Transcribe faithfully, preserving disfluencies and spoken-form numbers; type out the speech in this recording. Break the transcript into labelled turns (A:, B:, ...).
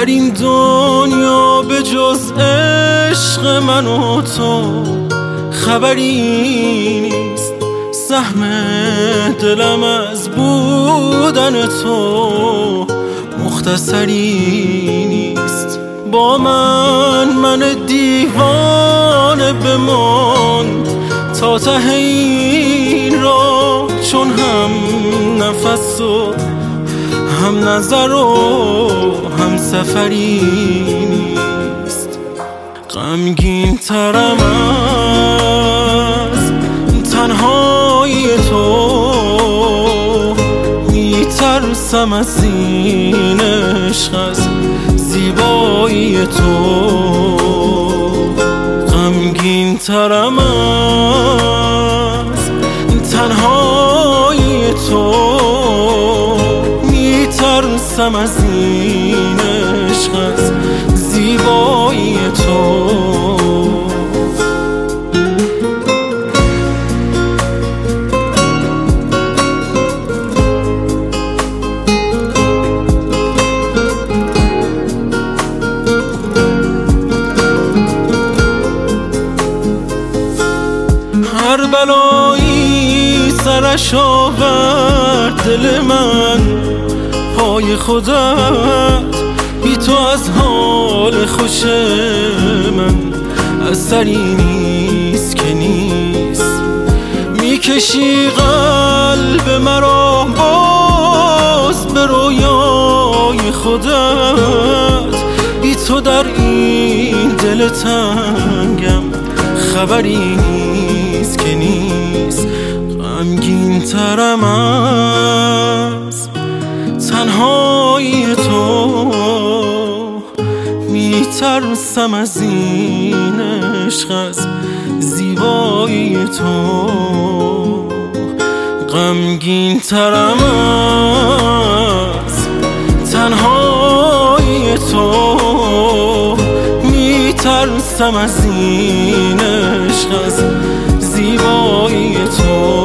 A: این دنیا به جز عشق من و تو خبری نیست. سهم دلم از بودن تو مختصری نیست. با من من دیوانه بمان تا ته این راه، چون هم نفس و هم نظر و هم سفری نیست. غمگین ترم از تنهایی تو، میترسم از این عشق از زیبایی تو. غمگین ترم از تنهایی تو، میترسم از این عشق از زیبایی تو. هر بلایی سرش آورد دل من، پای خودت بی تو از حال خوش من اثری نیست که نیست. میکشی قلب مرا باز به رویای خودت، بی تو در این دل تنگم خبری نیست که نیست. غمگین ترم از تنهایی تو، میترسم از این عشق از زیبایی تو. غمگین ترم از تنهایی تو، میترسم از این عشق از زیبایی تو.